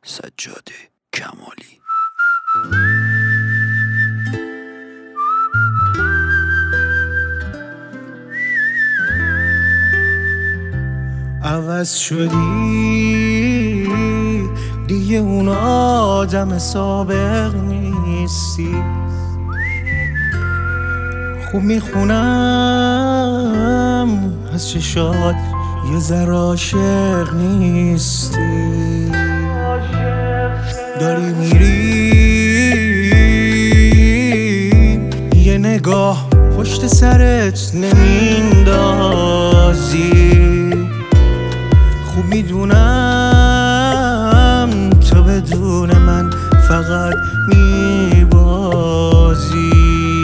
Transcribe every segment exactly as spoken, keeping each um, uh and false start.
سجاد کمالی. عوض شدی دیگه اون آدم سابق نیستی. خوب میخونم از چشات یه ذره عاشق نیستی. داری میری یه نگاه پشت سرت نمیندازی. خوب میدونم تو بدون من فقط میبازی.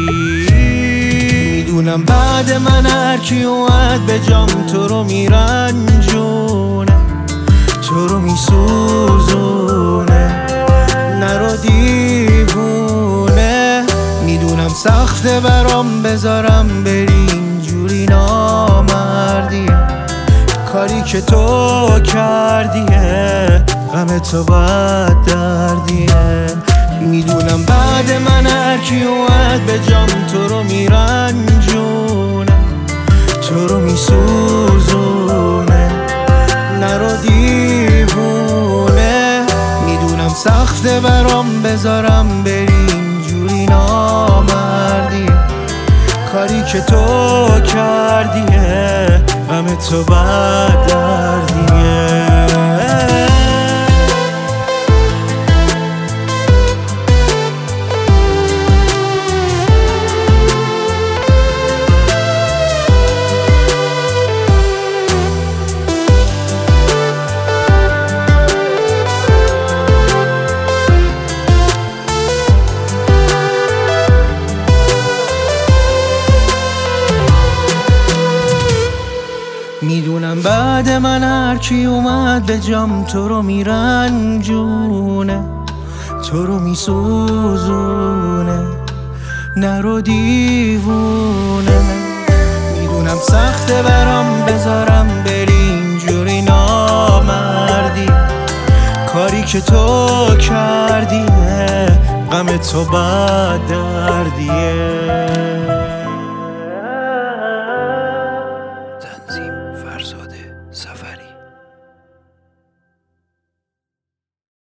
میدونم بعد من هرکی اومد به جام تو رو میرنجونه، تو رو میسوزونه، نرو دیوونه. میدونم سخته برام بذارم بری اینجوری نامردیه. کاری که تو کردیه غم تو بد دردیه. میدونم بعد من هرکی اومد به جام تو رو میرنجونه، تو رو میسوزونه، نرو دیوونه. میدونم سخته برام بذارم بری اینجوری نامردیه. کاری که تو کردیه غم تو بد دردیه. میدونم بعد من هرکی اومد به جام تو رو میرنجونه، تو رو میسوزونه، نرو دیوونه. میدونم سخته برام بذارم بری اینجوری نامردی. کاری که تو کردیه غم تو بد دردیه.